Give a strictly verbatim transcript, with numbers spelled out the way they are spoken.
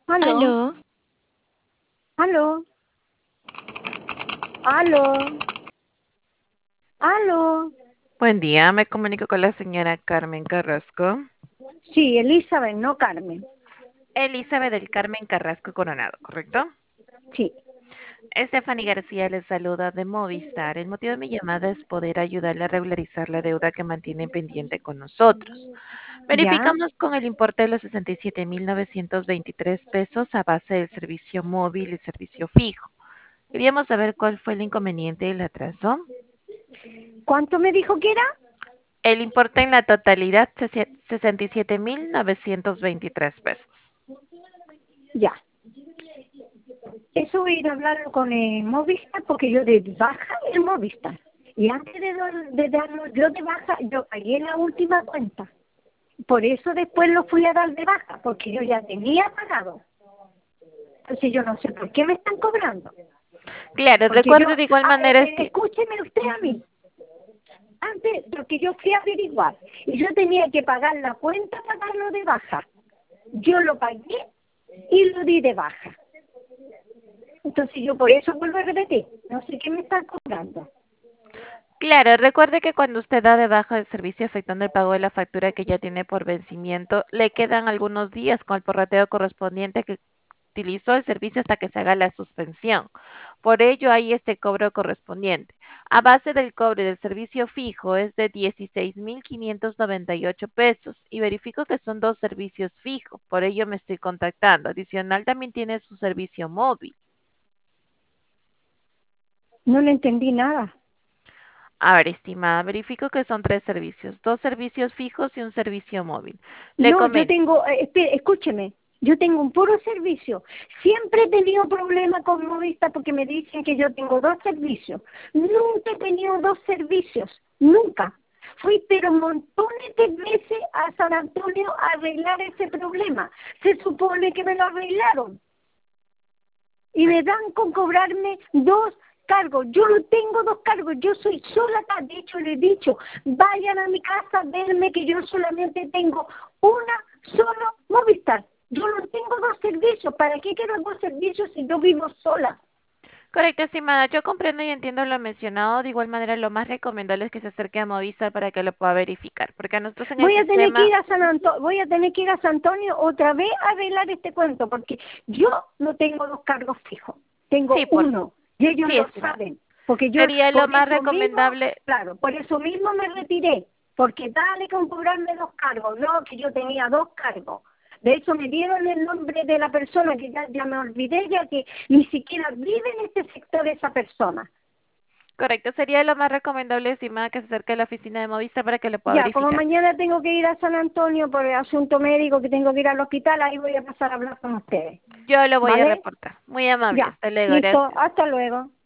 Aló, Aló, aló, aló, aló. buen día, me comunico con la señora Carmen Carrasco. Sí, Elizabeth, no Carmen. Elizabeth del Carmen Carrasco Coronado, ¿correcto? Sí, Stephanie García les saluda de Movistar. El motivo de mi llamada es poder ayudarle a regularizar la deuda que mantiene pendiente con nosotros. ya. Verificamos con el importe de los sesenta y siete mil novecientos veintitrés pesos a base del servicio móvil y servicio fijo. Queríamos saber cuál fue el inconveniente y el atraso. ¿Cuánto me dijo que era? El importe en la totalidad, sesenta y siete mil novecientos veintitrés pesos. Ya. Eso voy a ir a hablarlo con el Movistar porque yo de baja el Movistar. Y antes de, dar- de darlo yo de baja, yo pagué la última cuenta. Por eso después lo fui a dar de baja, porque yo ya tenía pagado. Entonces yo no sé por qué me están cobrando. Claro, Porque yo, recuerde de igual ah, eh, manera, eh, este, escúcheme usted a mí. Antes, porque yo fui a averiguar y yo tenía que pagar la cuenta para darlo de baja. Yo lo pagué y lo di de baja. Entonces yo por eso vuelvo a repetir, no sé qué me están cobrando. claro, recuerde que cuando usted da de baja el servicio afectando el pago de la factura que ya tiene por vencimiento, le quedan algunos días con el porrateo correspondiente que utilizó el servicio hasta que se haga la suspensión. Por ello hay este cobro correspondiente. A base del cobre del servicio fijo es de dieciséis mil quinientos noventa y ocho pesos y verifico que son dos servicios fijos, por ello me estoy contactando. Adicional también tiene su servicio móvil. No le entendí nada. A ver, estimada, verifico que son tres servicios, dos servicios fijos y un servicio móvil. Le No, yo comento. tengo, eh, espere, escúcheme, yo tengo un puro servicio. Siempre he tenido problemas con Movista porque me dicen que yo tengo dos servicios. Nunca he tenido dos servicios, nunca. Fui pero montones de veces a San Antonio a arreglar ese problema. Se supone que me lo arreglaron y me dan con cobrarme dos cargos. Yo no tengo dos cargos, yo soy sola acá. De hecho, le he dicho, vayan a mi casa a verme que yo solamente tengo una solo Movistar. Yo no tengo dos servicios. ¿Para qué quiero dos servicios si yo vivo sola? Correcto, estimada, yo comprendo y entiendo lo mencionado. De igual manera, lo más recomendable es que se acerque a Movistar para que lo pueda verificar, porque a nosotros en el Voy a tener que sistema, ir a San Antonio, voy a tener que ir a San Antonio otra vez a arreglar este cuento, porque yo no tengo dos cargos fijos, sí, tengo por, uno, y ellos sí, lo estimada. saben, porque yo Sería lo por más eso mismo, recomendable. claro, por eso mismo me retiré, porque dale con cobrarme dos cargos, no, que yo tenía dos cargos. De hecho, me dieron el nombre de la persona, que ya, ya me olvidé, ya que ni siquiera vive en este sector esa persona. Correcto, sería lo más recomendable, estimada, que se acerque a la oficina de Movistar para que lo pueda Ya, como verificar. mañana tengo que ir a San Antonio por el asunto médico, que tengo que ir al hospital, ahí voy a pasar a hablar con ustedes. Yo lo voy a ¿Vale? reportar. Muy amable, Ya, hasta luego, listo, gracias. hasta luego.